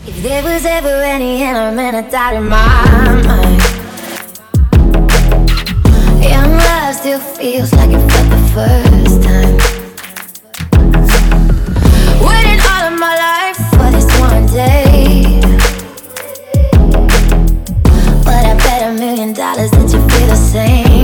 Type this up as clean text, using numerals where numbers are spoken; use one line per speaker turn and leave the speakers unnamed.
If there was ever any element of doubt in my mind, young love still feels like it felt the first time. Waiting all of my life for this one day, but I bet $1,000,000 that you feel the same.